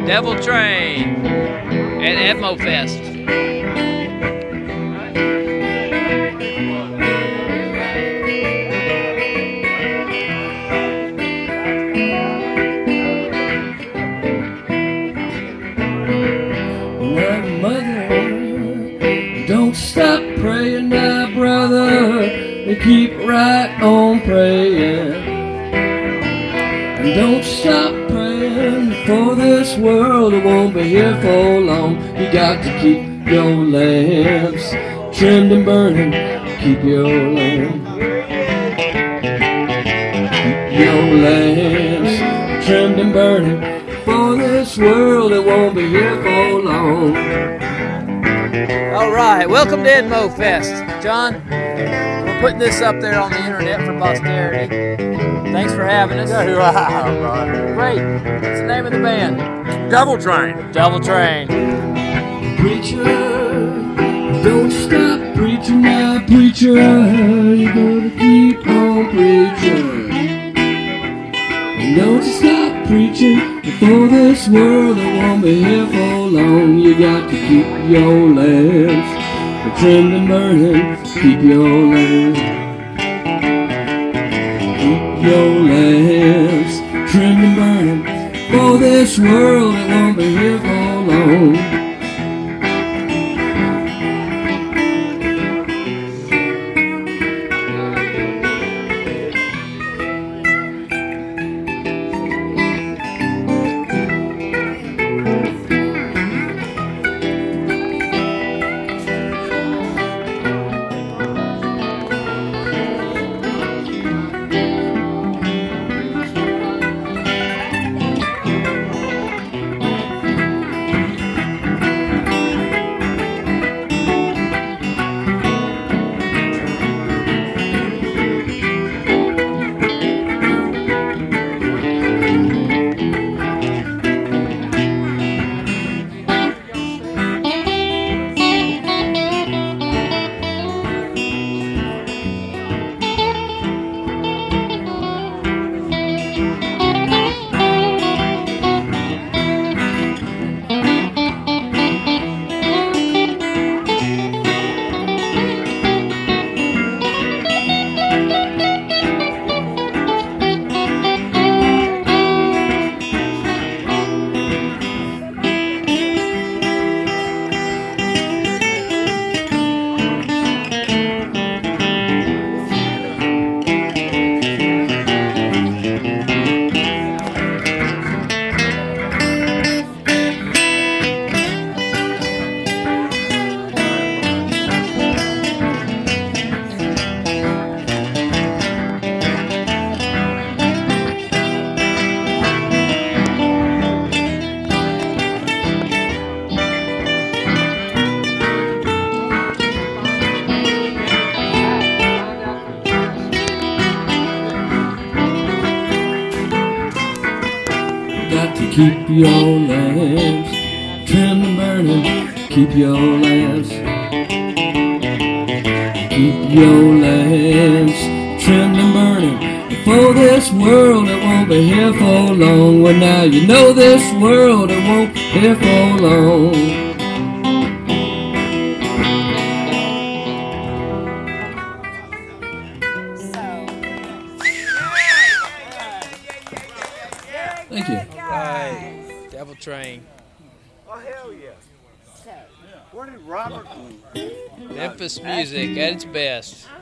Devil Train at Edmo Fest. Don't stop praying now, brother, and keep right on praying. And don't stop praying for this world, it won't be here for long. You got to keep your lamps trimmed and burning. Keep your lamps. Keep your lamps trimmed and burning. For this world, it won't be here for long. All right, welcome to Edmo Fest. John, we're putting this up there on the internet for posterity. Thanks for having us. Great. What's the name of the band? Devil Train. Devil Train. Preacher, don't stop preaching now, preacher. You gotta keep on preaching. Don't stop preaching. For this world, it won't be here for long. You got to keep your lamps trimmed and burning. Keep your lamps. Keep your lamps trimmed and burning. For this world, it won't be here for long. Keep your lamps trimmed and burning. Keep your lamps. Keep your lamps trimmed and burning. For this world, it won't be here for long. Well, now you know this world, it won't be here for long. Thank you. Devil Train. Oh, hell yeah. Where did Robert... Memphis music at its best.